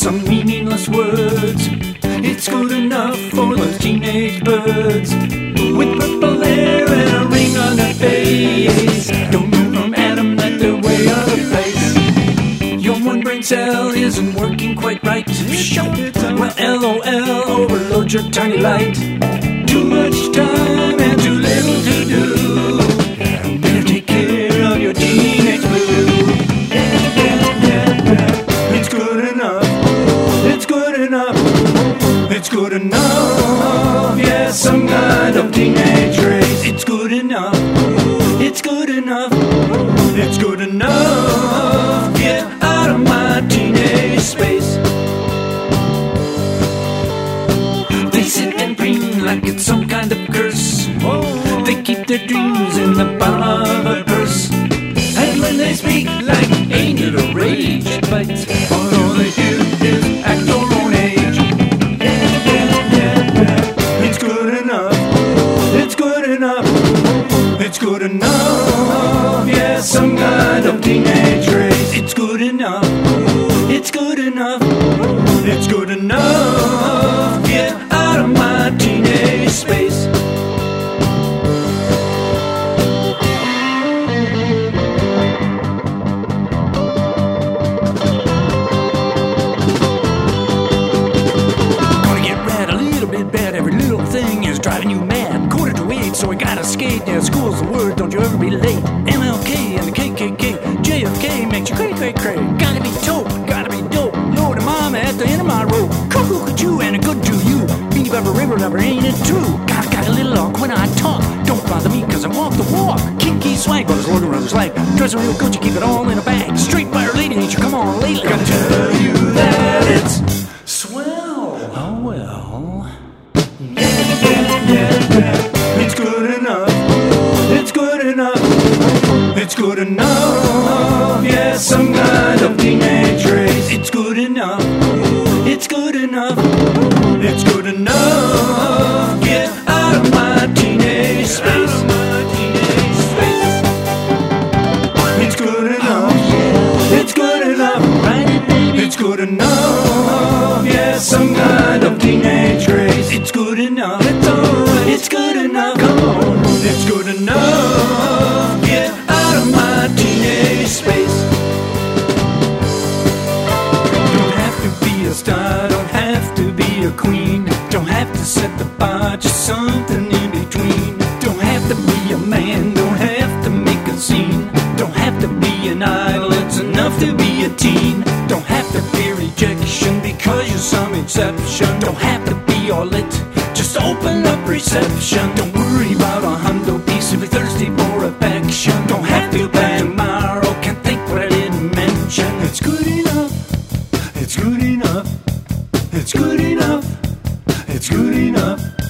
some meaningless words. It's good enough for those teenage birds with purple hair and a ring on their face. Don't move from Adam, let their way out of place. Your one brain cell isn't working quite right. Well, LOL, overload your tiny light. Too much time and too little to do. Better take care of your teenage blue. It's good enough. It's good enough. It's good enough. Yeah, some kind of teenage race. It's good enough. It's good enough. It's good enough. Get out of my teenage space. They sit and preen like it's some kind of curse. They keep their dreams in the bottom of a purse. And when they speak like ain't it a rage, but all they do is act their own age. It's good enough. It's good enough. It's good enough. Yeah, some kind of teenage race. It's good enough. It's good enough. It's good enough. Get out of my teenage space. Driving you mad, 7:45, so I gotta skate. Yeah, school's the word, don't you ever be late. MLK and the KKK, JFK makes you cray, cray, cray. Gotta be dope, gotta be dope. Lord and mama at the end of my road. Cuckoo, cuckoo, and a good to you. Beanie Bubba River Lover, ain't it true? Got a little awk when I talk. Don't bother me, cause I walk the walk. Kinky swag, brothers, Lord and brothers like. Dressing real Gucci, keep it all in a bag. Straight fire lady, ain't you? Come on, lately. Gotta tell you that it's swell. Oh, well. It's good enough. It's good enough. It's good enough. Yeah, some kind of teenage race. It's good enough. It's good enough. It's good enough. Get out of my teenage space. It's good enough. It's good enough. It's good enough. Yeah, some kind of teenage race. It's good enough. It's good enough. Come on. It's good enough. Get out of my teenage space. Don't have to be a star. Don't have to be a queen. Don't have to set the bar. Just something in between. Don't have to be a man. Don't have to make a scene. Don't have to be an idol. It's enough to be a teen. Don't have to fear rejection because you're some exception. Don't have to be all lit. Just open up reception. Don't worry about a hundo piece if you're thirsty for affection. Don't have to by tomorrow. Can't think what I didn't mention. It's good enough. It's good enough. It's good enough. It's good enough.